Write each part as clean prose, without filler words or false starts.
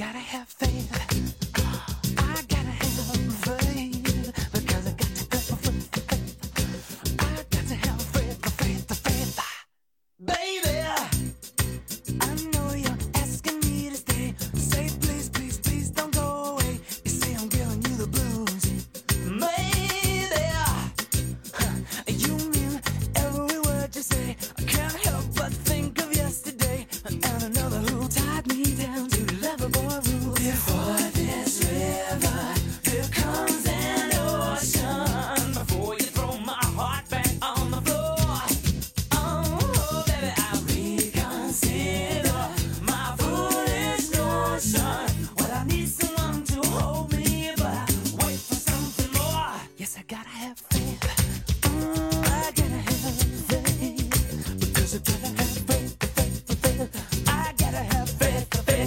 gotta have faith. I gotta have faith because I got to go for faith. I got to have faith. Baby, I know you're asking me to stay. Say please, please, please don't go away. You say I'm giving you the blues. Maybe you mean every word you say. I can't help but think of yesterday and another who tied me down to lovable rules. Before this river, here comes an ocean. Before you throw my heart back on the floor, oh baby, I'll reconsider my foolish notion. Well, I need someone to hold me, but I wait for something more. Yes, I gotta have faith. I gotta have faith because I gotta have faith. I gotta have faith.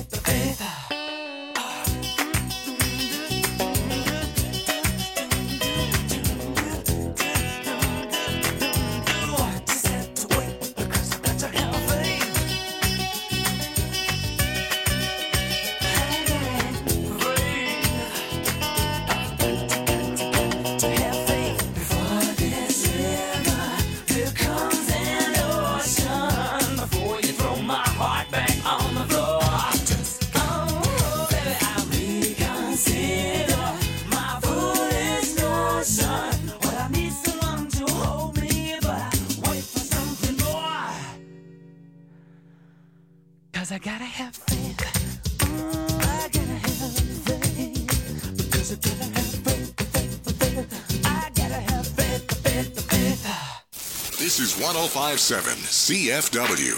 Just have to wait because I got to have faith. To have faith before this river, here comes an ocean. Before you throw my heart back on the floor, oh baby, I'll reconsider my foolish notion. Well, I need someone to hold me, but I wait for something more. 'Cause I gotta have faith. I gotta have faith because I gotta have faith. I gotta have faith. This is 1057 CFW.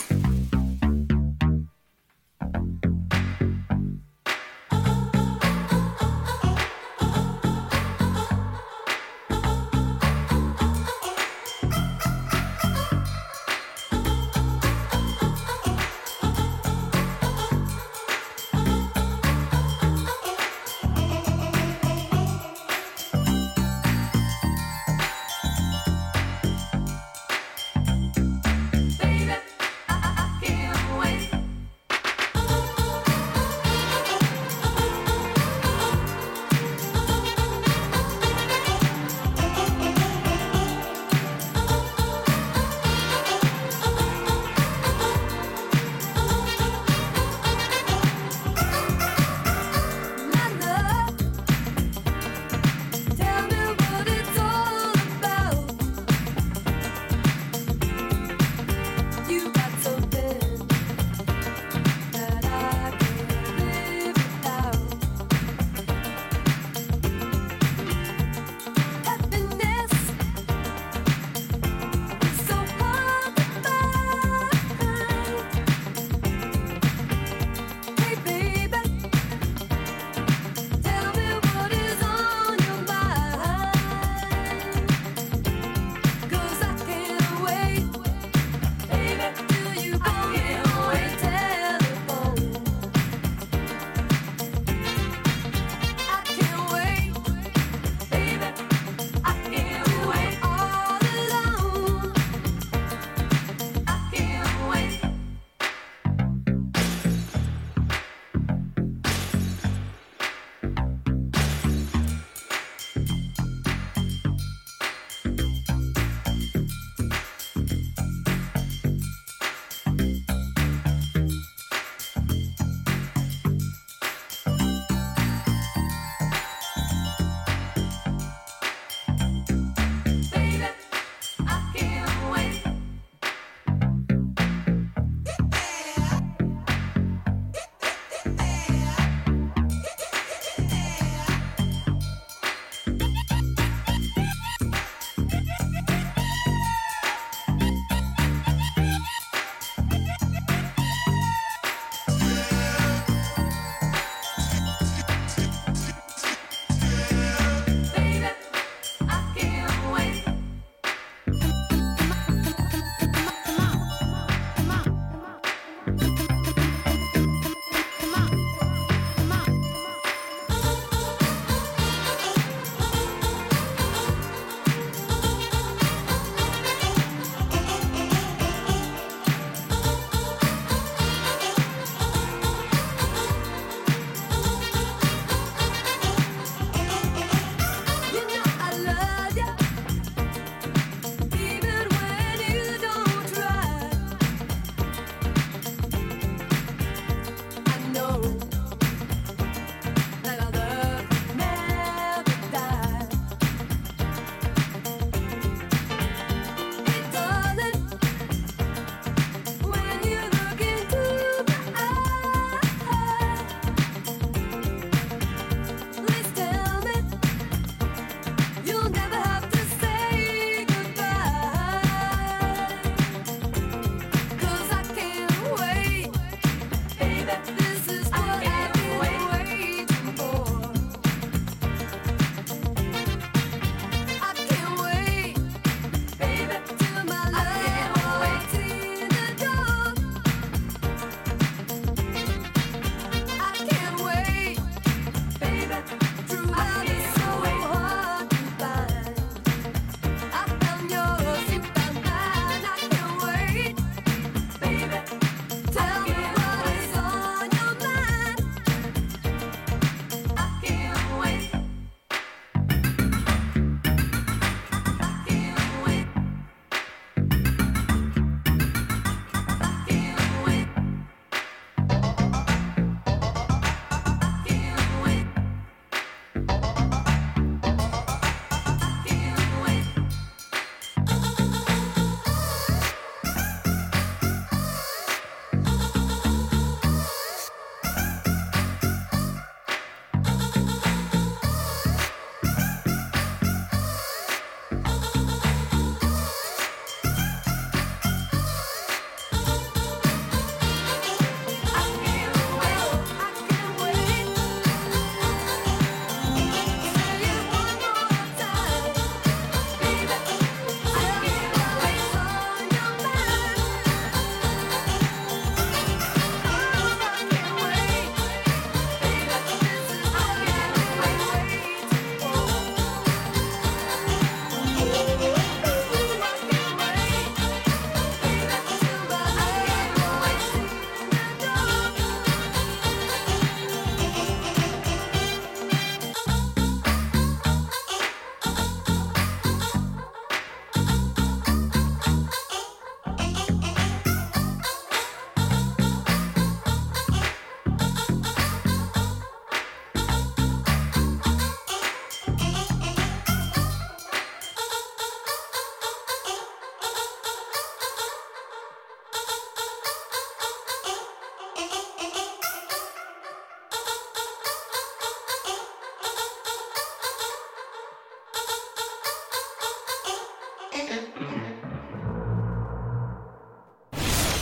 Baby,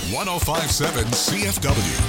1057 CFW.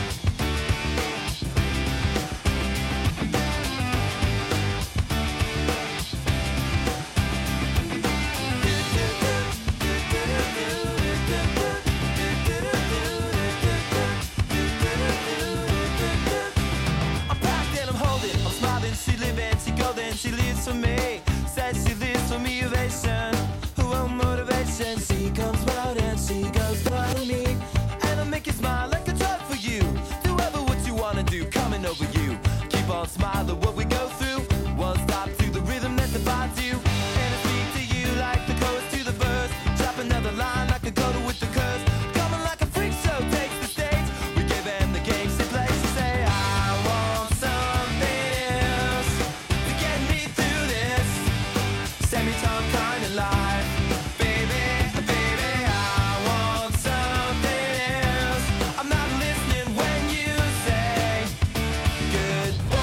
I'm packed and I'm holding, I'm smiling, she living, she golden, she lives for me. Says she lives for me, ovation, her own motivation. She comes round and she goes by me, and I make you smile like a drug for you. Do ever what you wanna do, coming over you. Keep on smiling what we go through. One stop to the rhythm that defines you, and I speak to you like the chorus to the verse. Drop another line like a coda with the curse. Coming like a freak show takes the stage. We give them the game she plays. She say I want something else to get me through this semi-time kind of life. Baby, baby, I want something else. I'm not listening when you say goodbye.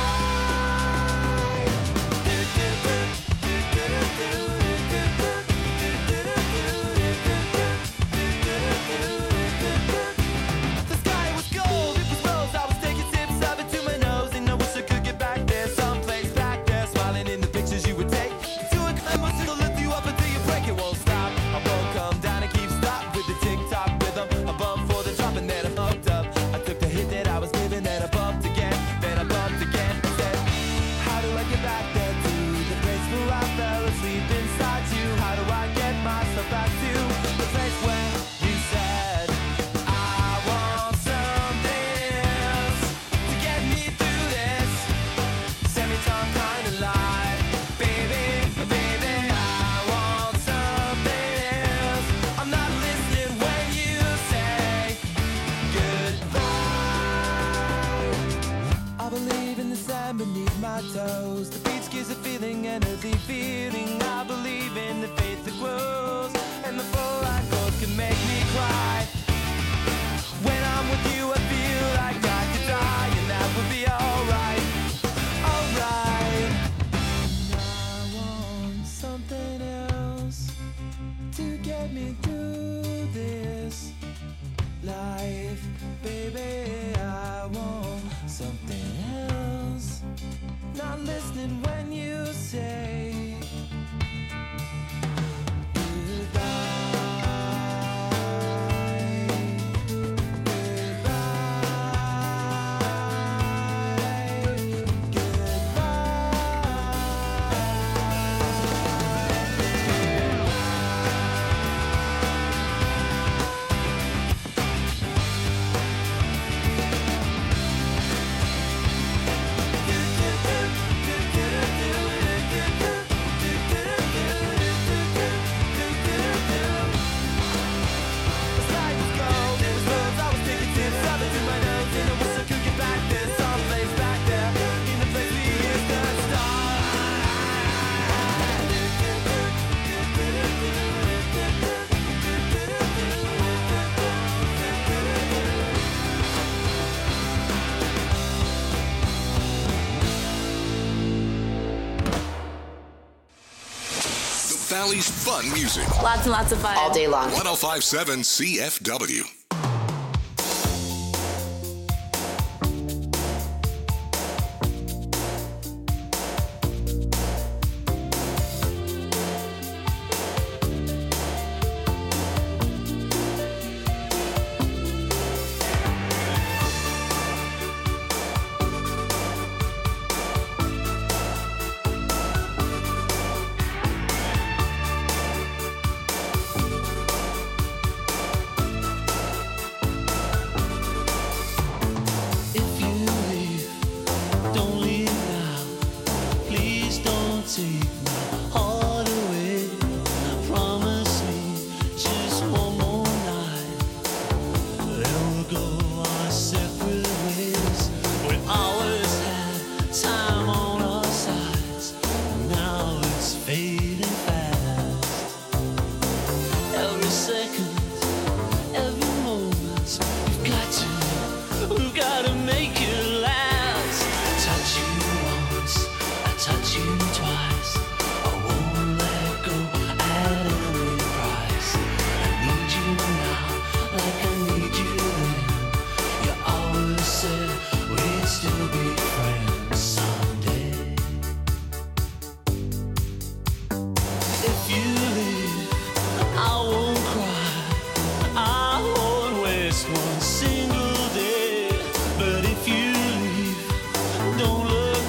The sky was gold, it was rose. I was taking sips of it to my nose, and I wish I could get back there, someplace back there, smiling in the pictures you would take. To a climb, it'll lift you up until you break. It won't stop. I won't come down and keep stop with the tick-tock rhythm. I bumped for the drop and then I bumped up. I took the hit that I was given, then I bumped again, then I bumped again. I said, how do I get back there to the place where I fell asleep inside you? How do I get myself back to the place where you said I want something else to get me through this semi-time kind of life? Baby, baby, I want something else. I'm not listening when you say goodbye. I believe in the sand beneath my toes. The beach gives a feeling, an earthy feeling. I believe in the faith that grows, and the full light goes can make me cry. When I'm with you, I feel like I could die, and that would be alright, alright. I want something else to get me through this life, baby. I want something else. Not listening when you say Valley's fun music. Lots and lots of fun. all day long. 1057 CFW.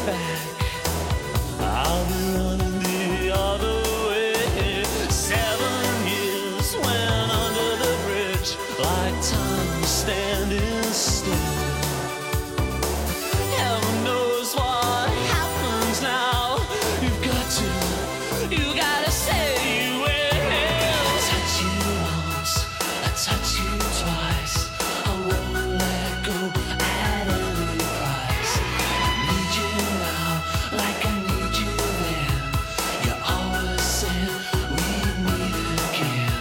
back. I'll be running the other way. 7 years went under the bridge like time standing still. Heaven knows what happens now. You gotta say you will. I touch you once, I touch you twice. I won't let go at any price. I need you now, like I need you then. You always said we'd meet again.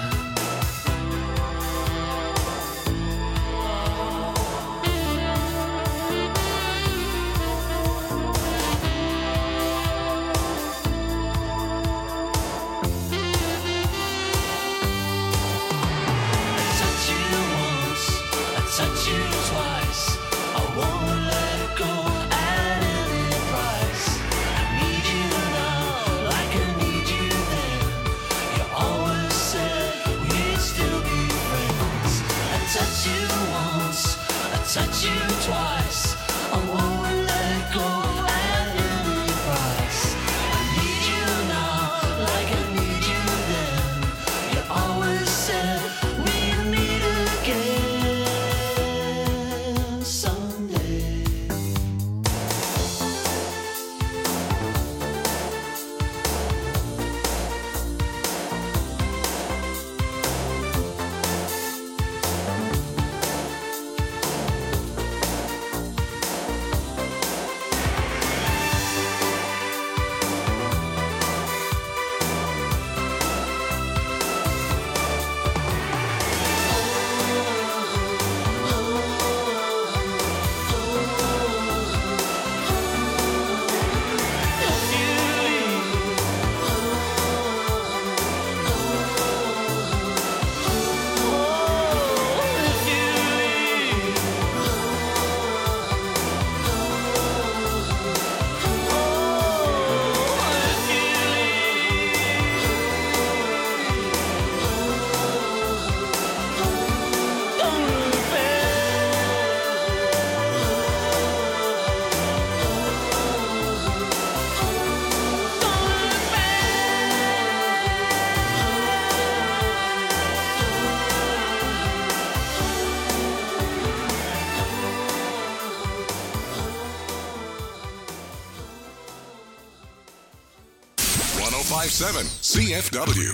Touch you twice. I won't let go at any price. I need you now, like I need you then. You always said we'd still be friends. I touch you once, I touch you twice. I won't let go at any price. I need you now, like I need you then. You always said we'd meet again. Seven CFW.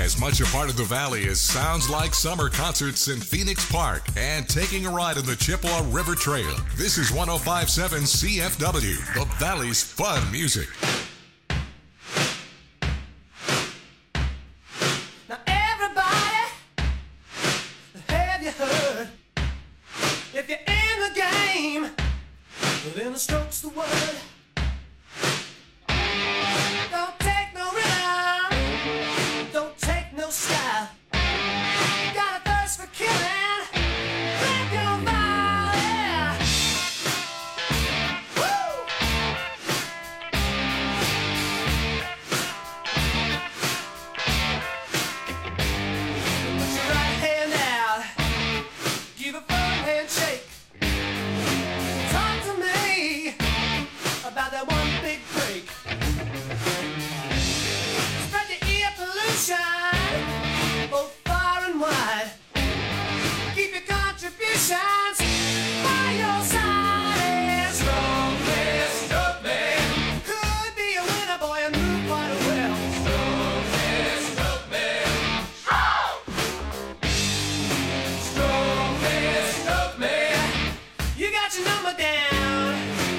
As much a part of the Valley as sounds like summer concerts in Phoenix Park and taking a ride on the Chippewa River Trail. This is 105.7 CFW, the Valley's fun music. Now everybody, have you heard? If you're in the game, then the stroke's the word. Don't take no rhythm, don't take no style. You got a thirst for killing, grab your body. Woo! Put your right hand out, give a firm handshake. Talk to me about that one big break. Spread your ear pollution both far and wide. Keep your contributions by your side. Stroke me. Could be a winner, boy, and move quite well. Stroke me. Stroke me. You got your number down.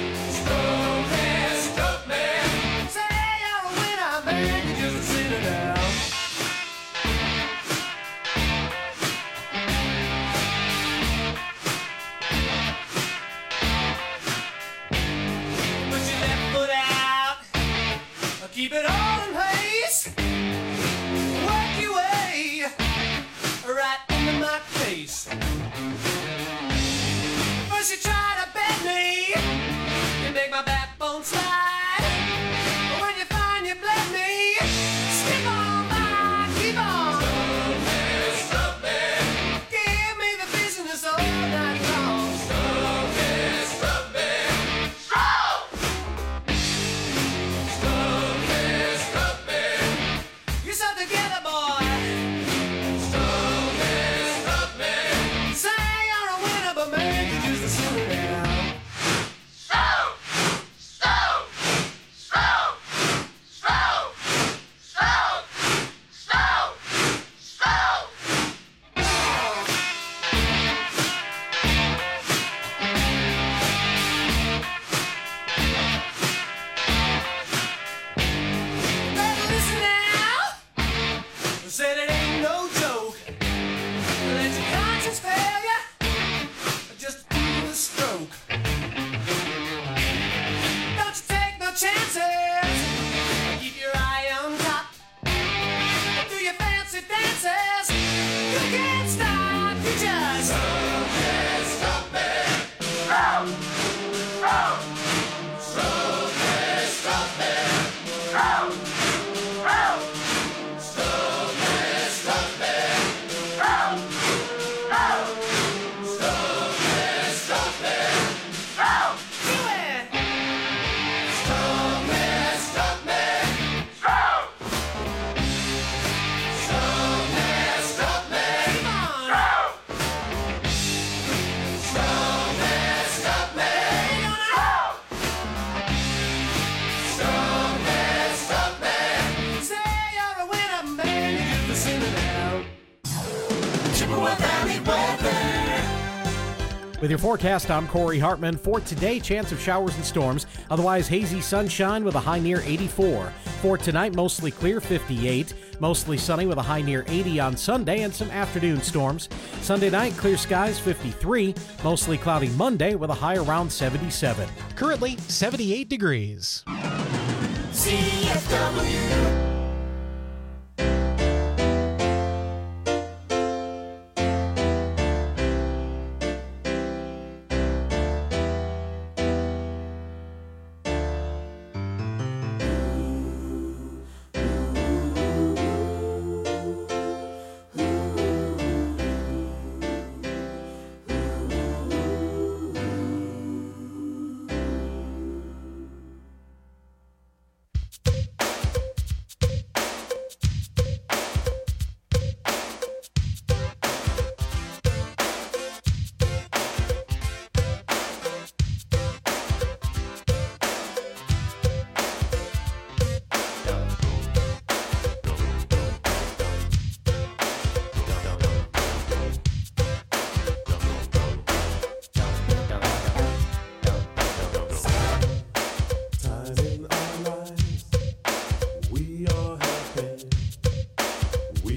Stroke me. Say you're a winner, man, you just a sinner now. Put your left foot out, keep it all in place. Work your way right into my face. First you try to bend me, you make my backbone slide. But when you find you bled me, skip on by, keep on. Stroke me. Give me the business all night long. Stroke me. Stroke me. Stroke me. You're so together, boy. Stroke me. Say you're a winner, but man, you're just a sinner now. Better listen now. Said it ain't no joke. Let your conscience fail you. Just do the stroke. Don't you take no chances. Keep your eye on top. Do your fancy dances. You can't stop. You just stop me. Stop me. Stop me. With your forecast, I'm Corey Hartman. For today, chance of showers and storms. Otherwise, hazy sunshine with a high near 84. For tonight, mostly clear, 58. Mostly sunny with a high near 80 on Sunday and some afternoon storms. Sunday night, clear skies, 53. Mostly cloudy Monday with a high around 77. Currently 78 degrees. CFW.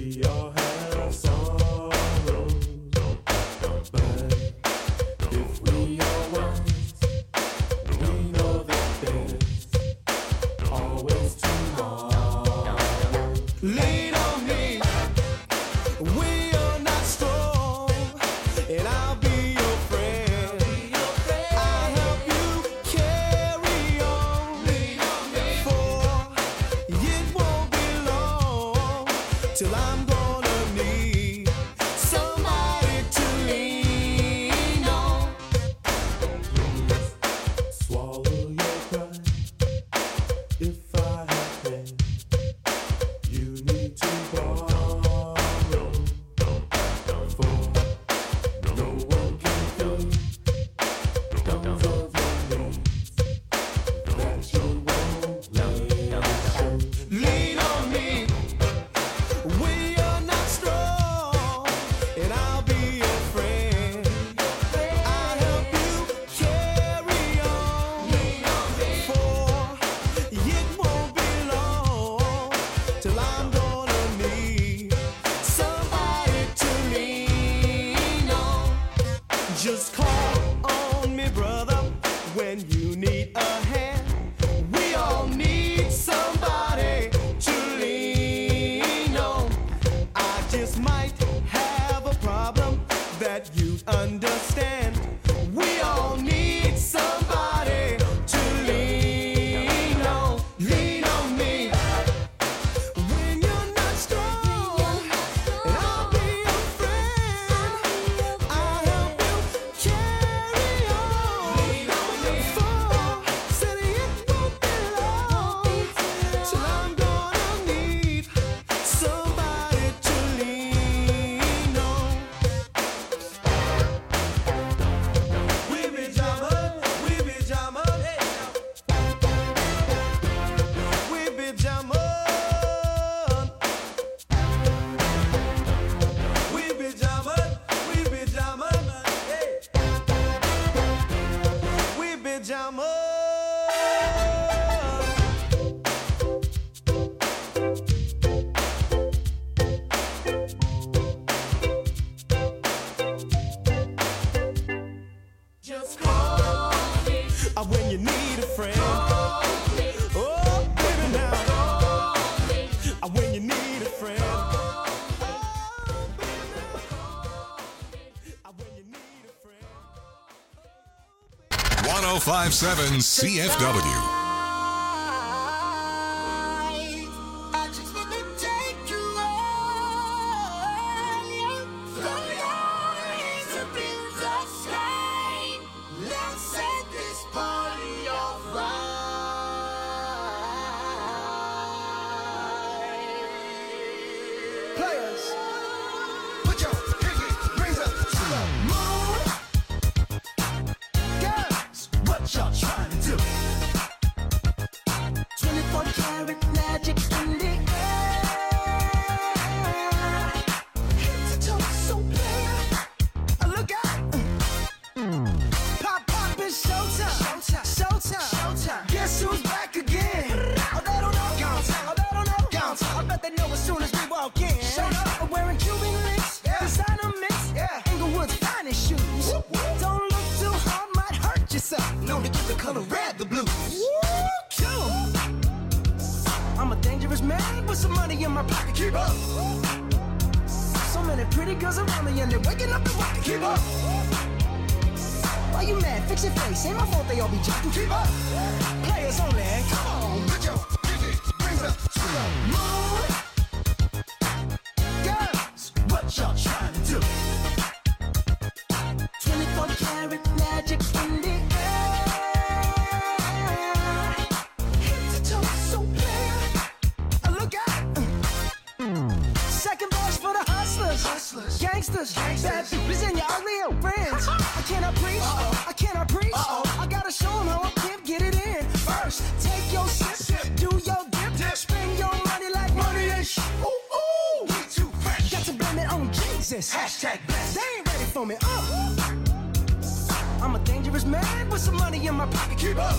We all have sorrows, but if we are wise, we know that there's always tomorrow. Lean on me, we are not strong, and I'll be your friend. I'll help you carry on, for it won't be long till I'm gonna need somebody to lean on. Swallow your pride. If I have pain, you need to borrow, for no one can fill those of your needs that you won't let. Lean on me. We are not strong, and I'll be your friend. I'll help you carry on, for it won't be long till I'm gonna need somebody to lean on. Just call on me, brother, when you need a hand. We all need somebody to lean on. I just might have a problem that you understand. We all need somebody to lean on. Lean on me when you're not strong, and I'll be your friend. I'll help you carry on. Lean on me, for said it won't be long till I'm gonna need somebody to lean on. We be jamming, we be jamming, we be jamming, we be jamming, we be jamming, we be jamming. Just call me when you need a friend. Oh, baby, now when you need a friend. When you need a friend. 1057 CFW. I just wanna take you on. Throw your hands up in the sky. Let's set this party off right. Players, put your pinky rings up to the moon. Girls, what y'all trying to do? 24 karat magic in the air. Head to toe, so clear. Look out. Pop, pop, it's showtime. Showtime. Showtime. Showtime. Guess who's back again? Oh, they don't know. Oh, they don't know. I bet they know as soon as we walk in. Showed up. I'm wearing Cuban links. Designer mix. Inglewood's finest shoes. Don't look too hard, might hurt yourself. Known to keep the color red, the blues. I'm a dangerous man with some money in my pocket. Keep up. So many pretty girls around me and they're waking up the rocket. Keep up. Why you mad? Fix your face. Ain't my fault they all be jocking. Keep up. Players only. Come on, put your pinky rings up to the moon. Girls, what y'all trying to do? 24 karat magic in the air. Head to toe, so clear. Look out. Second verse for the hustlers. Gangsters. Bad bitches and your ugly old friends. I cannot preach. I cannot preach. I gotta show 'em how I can get it in. First, take your sip. Do your dip. Spend your money like money ain't shit. Ooh, ooh. We too fresh. Got to blame it on Jesus. Hashtag blessed. They ain't ready for me. I'm a dangerous man with some money in my pocket. Keep up.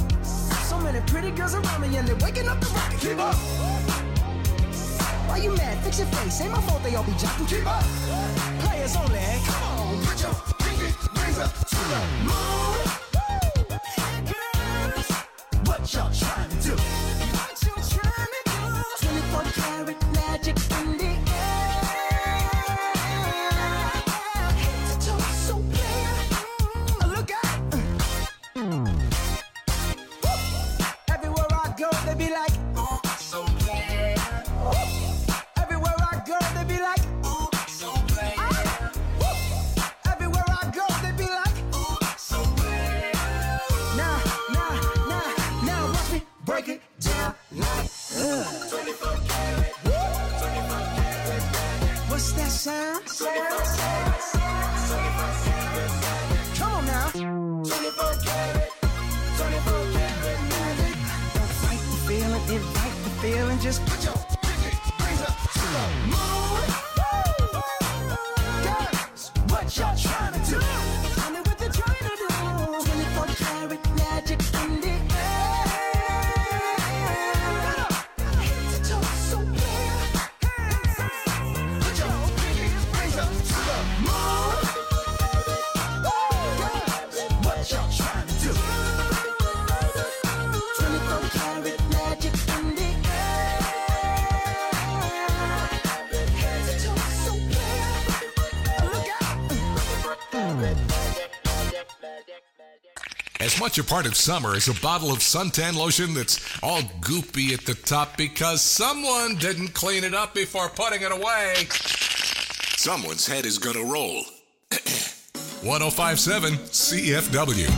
So many pretty girls around me and they're waking up the rocket. Keep up. Why you mad? head, fix your face. Ain't my fault they all be jocking. Keep up. Players only. Come on, put your pinky rings up to the moon. Girls, what y'all trying to do? What you trying to do? 24 karat magic in the air. Head to toe, so clear. Look out. Everywhere I go, they be like, oh, so clear. Everywhere I go, they be like, oh, so clear. Everywhere I go, they be like, oh, so clear. Now, watch me break it down like, 24 karat. 24 karat. What's that sound? Come on now. 24 karat. 24 karat magic. Don't fight the feeling, invite the feeling. Just put your pinky rings up to the moon. Girls, what y'all trying to do? Tell me what they're trying to do. 24 karat magic in the air. Head to toe, so clear. Put your pinky rings up to the moon. Girls, what y'all trying to do? 24 karat magic in the air. Head to toe, so clear. Look out. As much a part of summer as a bottle of suntan lotion that's all goopy at the top because someone didn't clean it up before putting it away. Someone's head is gonna roll. 1057 CFW.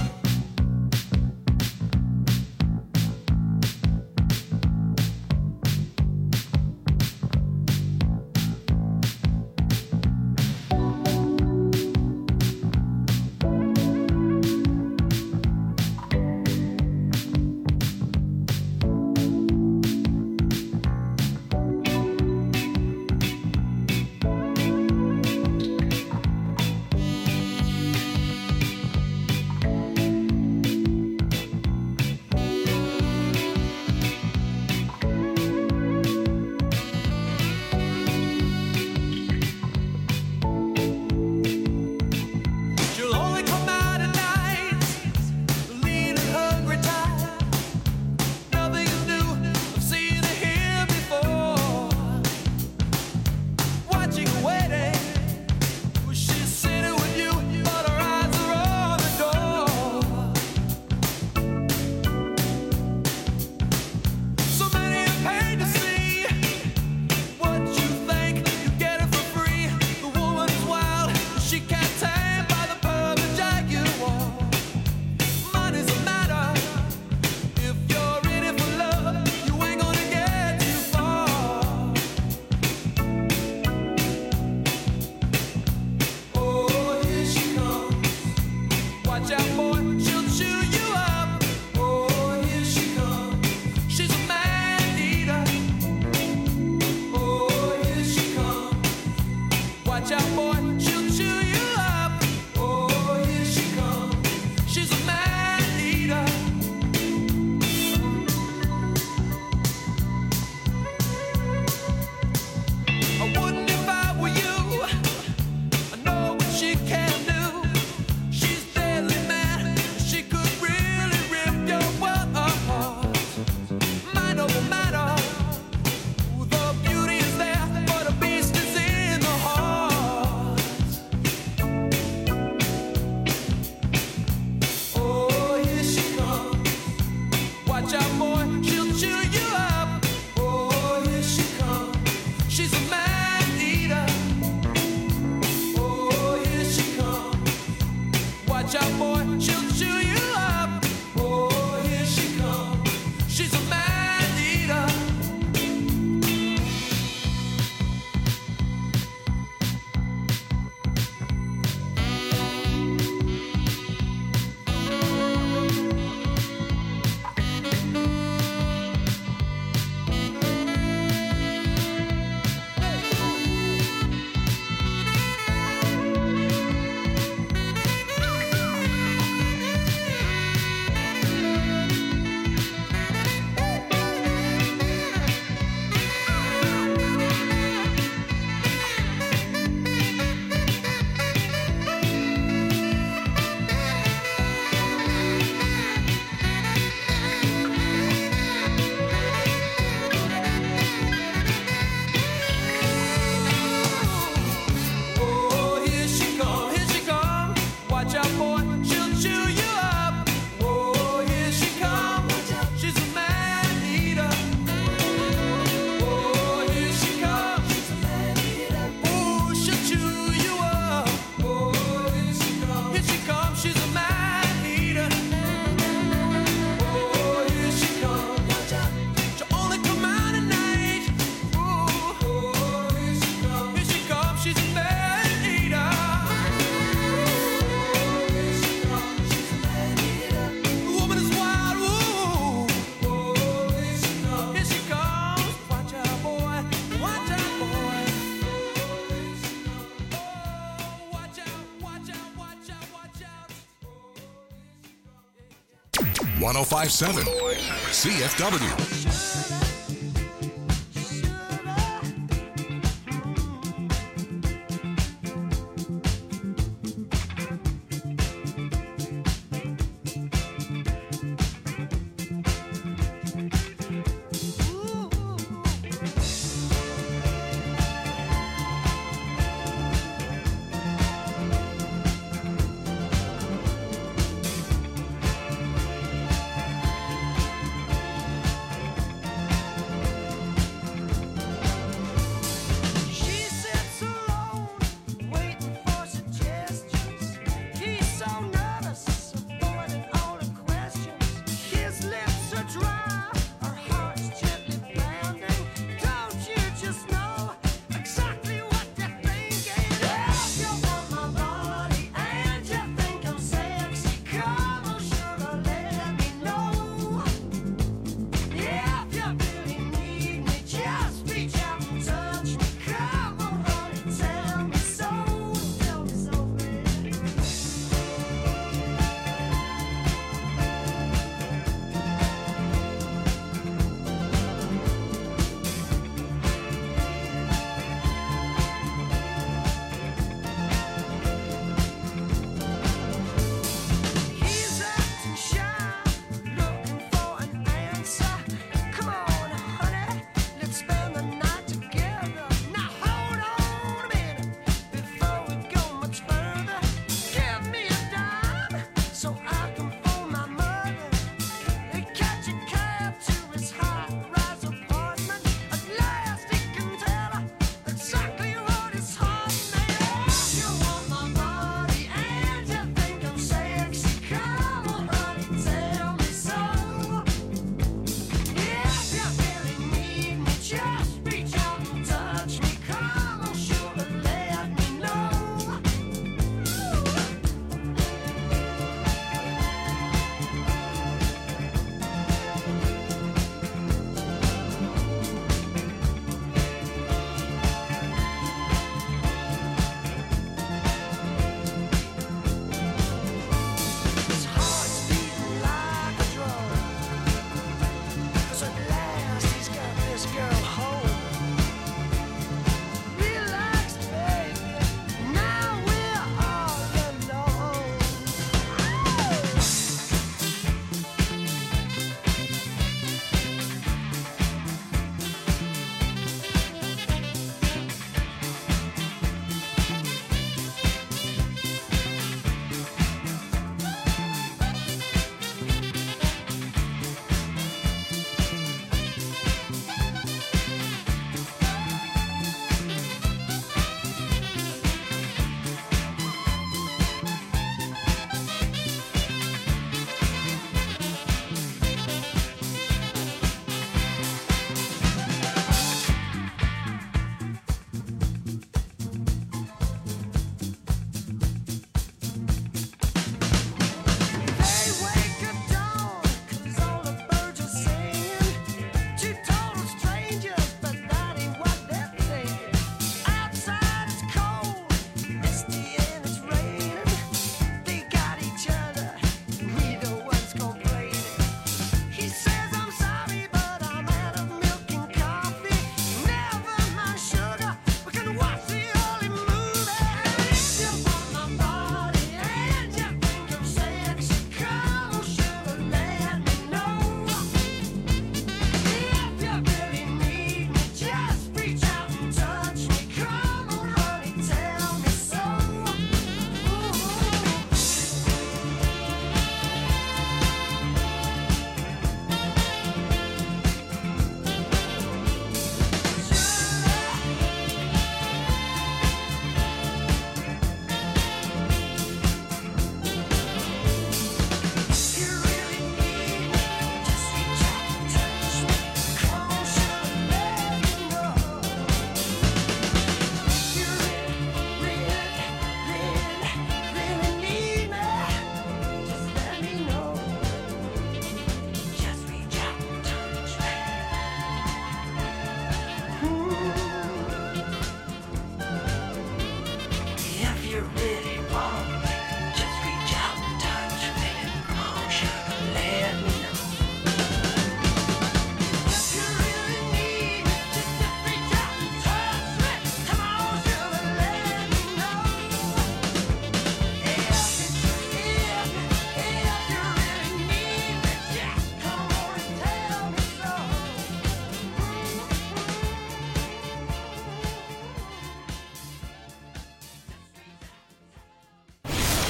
1057 CFW.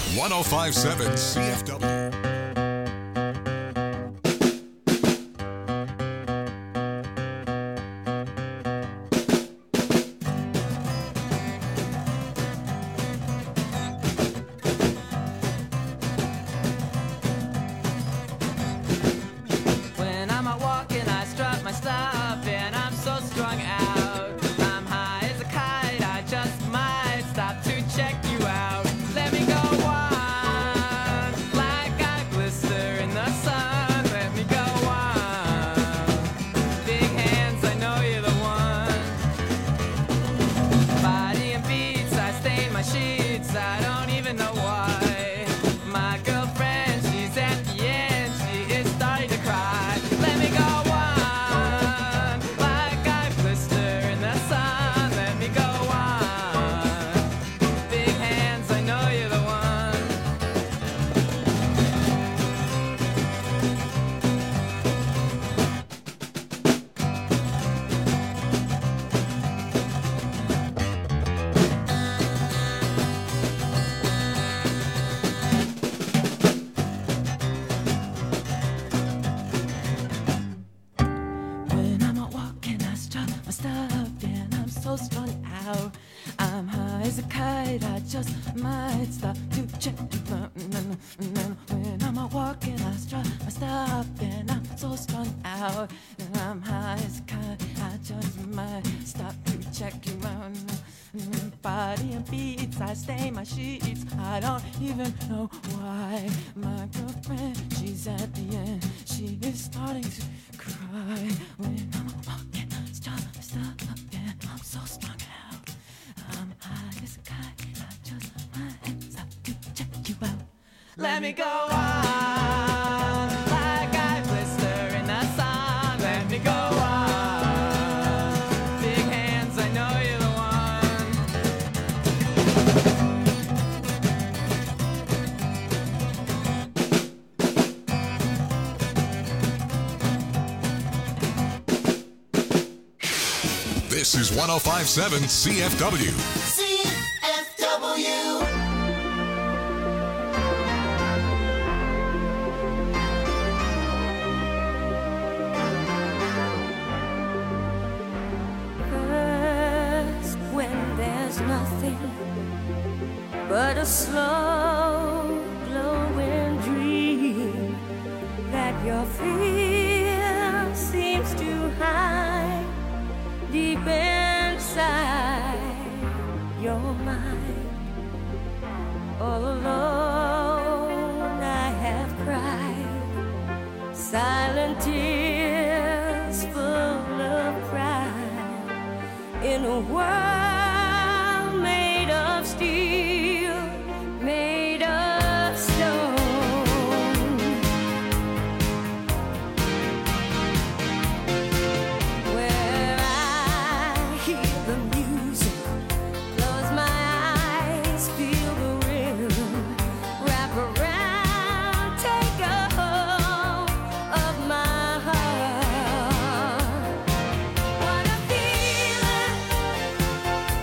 1057 CFW. When I'm out walking, I strut my stuff, and I'm so strung out. I'm high as a kite, I just might stop to check you out. Let me go on, like I glister in the sun. Let me go on. Big hands, I know you're the one. Body and beats, I stain my sheets, I don't even know why. My girlfriend, she's at the end, she is starting to cry. Let me go on, like I blister in the sun. Let me go on. Big hands, I know you're the one. When I'm out walking, I strut my stuff, and I'm so strung out. I'm high as a kite, I just might stop to check you out. When I'm out walking, I strut my stuff, and I'm so strung out. And I'm high as a kite, I just might stop to check you out. Body and beats, I stain my sheets, I don't even know why. My girlfriend, she's at the end, she is starting to cry. When I'm walking, stop, and I'm so strung out. I'm high as a kite, I just might stop to check you out. Let me go on, like I blister in the sun. Let me go on. Big hands, I know you're the one. This is 1057 CFW. CFW. First, when there's nothing but a slow glowing dream that your fear seems to hide deep inside your mind. All alone I have cried silent tears full of pride in a world made of steel, made of stone. Where I hear the music, close my eyes, feel the rhythm, wrap around, take a hold of my heart. What a feeling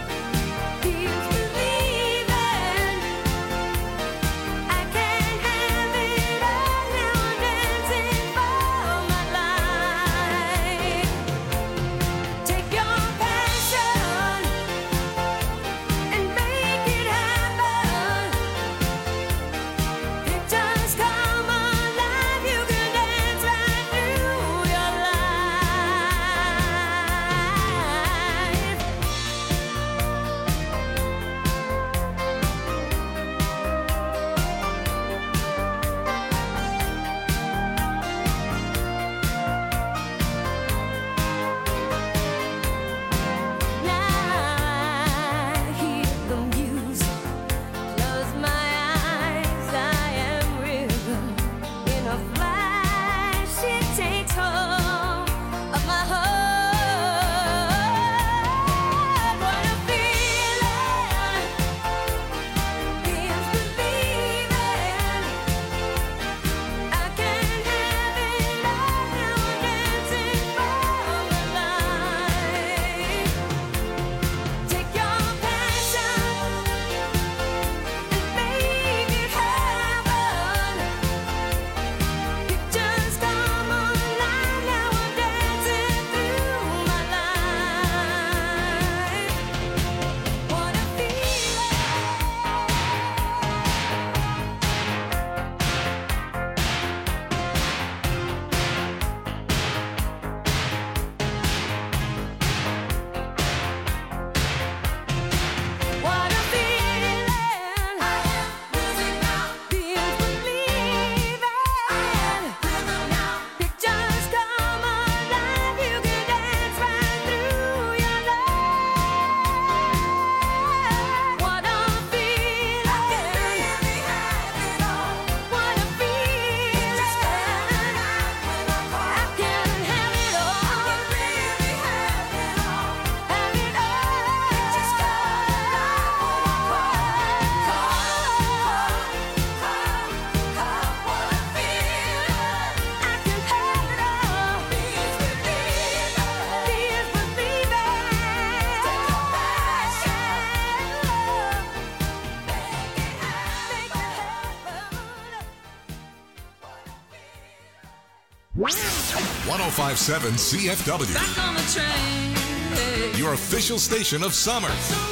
1057 CFW, Back on the train. Hey. your official station of summer.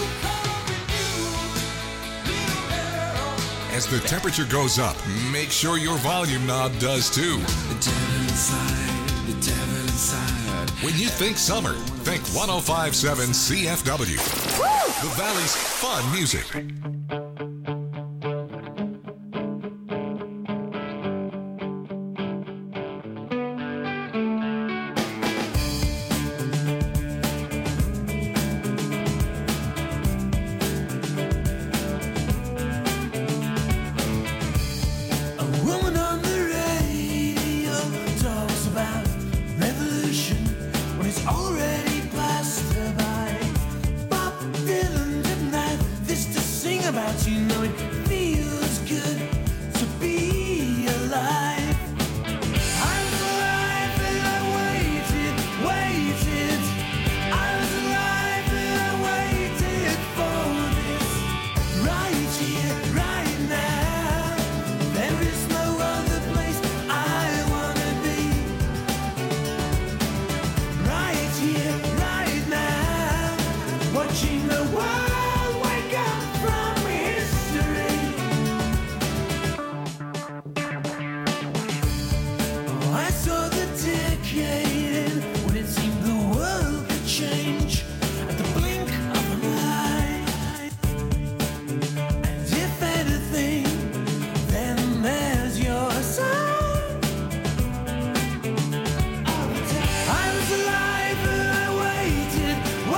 As the temperature goes up, make sure your volume knob does too. When you think summer, think 1057 CFW. The Valley's fun music. A woman on the radio talks about revolution when it's already passed her by. Bob Dylan didn't have this to sing about, you know it feels good to be alive. I was alive and I waited. I was alive and I waited for this. Right here, right now. There is no other place I wanna be. Right here, right now. Watching the world wake up from history. Oh, I saw the decade end when it seemed the world could change at the blink of an eye. And if anything, then there's your sign. I was alive and I waited.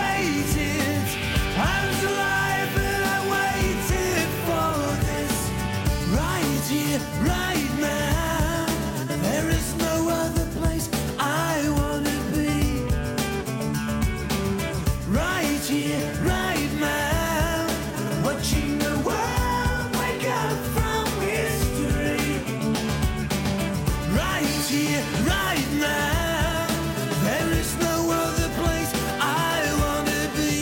I was alive and I waited for this. Right here, right now. There is no other place I wanna be. Right here, right now. Watching the world wake up from history. Right here, right now. There is no other place I wanna be.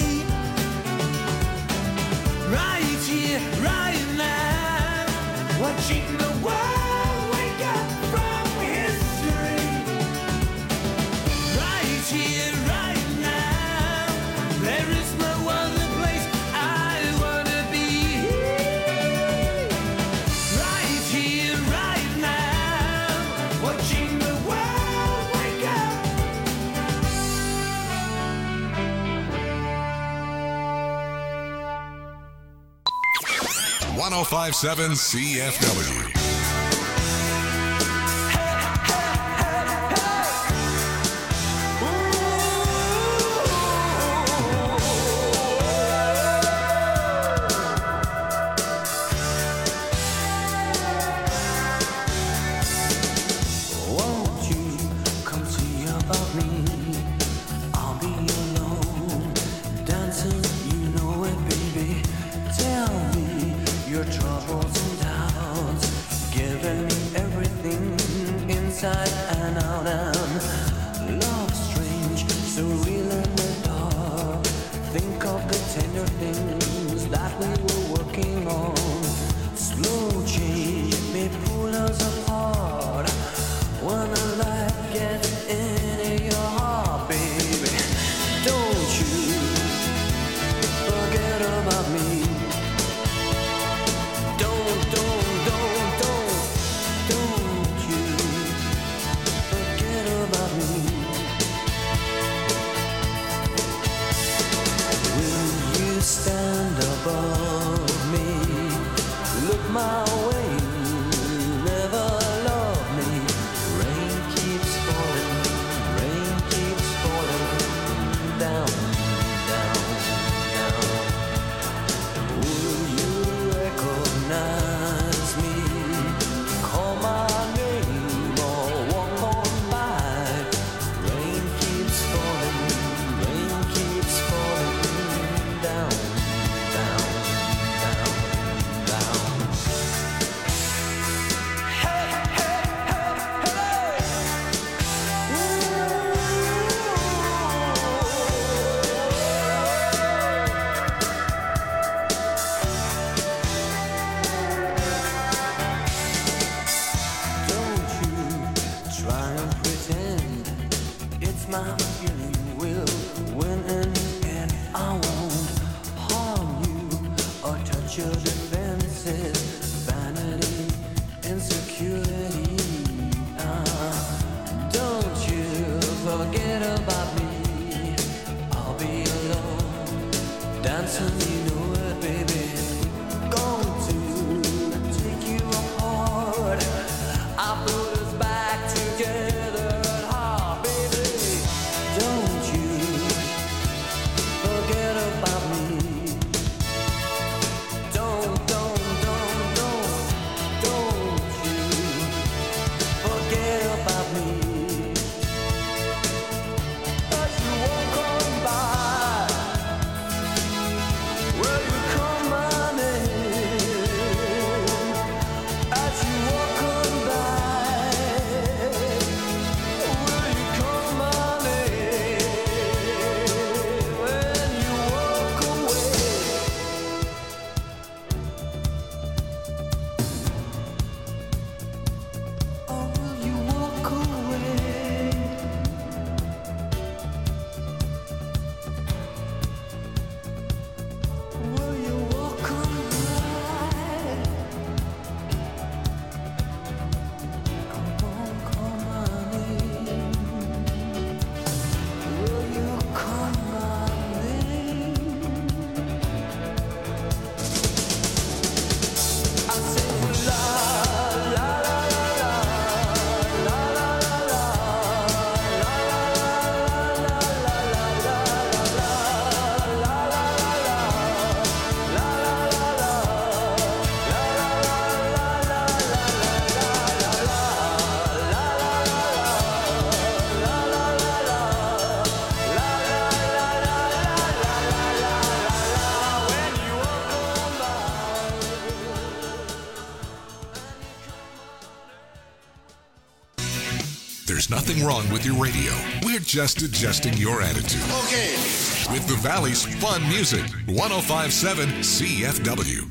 Right here, right now. Watching the world wake up from history. Right here, right now. There is no other place I wanna be. Right here, right now. Watching the world wake up. 1057 CFW. Won't you come see about me? I'll be alone, dancing, you know it, baby. Tell me your troubles and doubts, giving me everything inside and out. And love strange, so real in the dark. Think of the tender things that we were working on. Slow change may pull us apart. When the light gets into your heart, baby, don't you forget about me. Don't you forget about me. Will you stand above me? Look my way, never love me. Rain keeps falling down, down, down. your defenses, vanity, insecurity. Don't you forget about me. I'll be alone, dancing, you know it, baby. Going to take you apart. I'll put us back together at heart, baby. Don't you forget about me. Don't you forget about me. As you walk on by, will you call my name? As you walk on by, will you call my name? When you walk away, or will you walk away? Will you walk on by? Come on, call my name. Will you call my name? I say la la la la la la la la There's nothing wrong with your radio. We're just adjusting your attitude. Okay. With the Valley's fun music, 1057 CFW.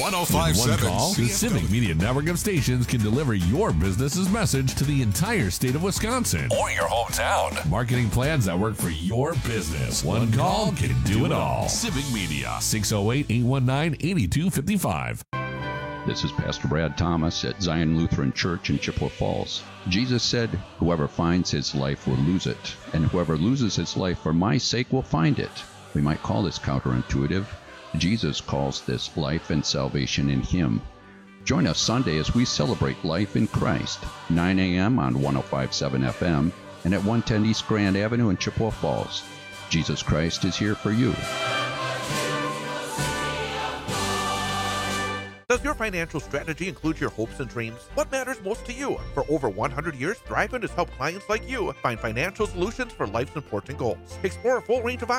One 1057 call, the Civic Media Network of stations can deliver your business's message to the entire state of Wisconsin or your hometown. Marketing plans that work for your business. One call can do it all. Civic Media, 608-819-8255. This is Pastor Brad Thomas at Zion Lutheran Church in Chippewa Falls. Jesus said, "Whoever finds his life will lose it, and whoever loses his life for my sake will find it." We might call this counterintuitive. Jesus calls this life and salvation in him. Join us Sunday as we celebrate life in Christ, 9 a.m. on 105.7 FM and at 110 East Grand Avenue in Chippewa Falls. Jesus Christ is here for you. Does your financial strategy include your hopes and dreams? What matters most to you? For over 100 years, Thrivent has helped clients like you find financial solutions for life's important goals. Explore a full range of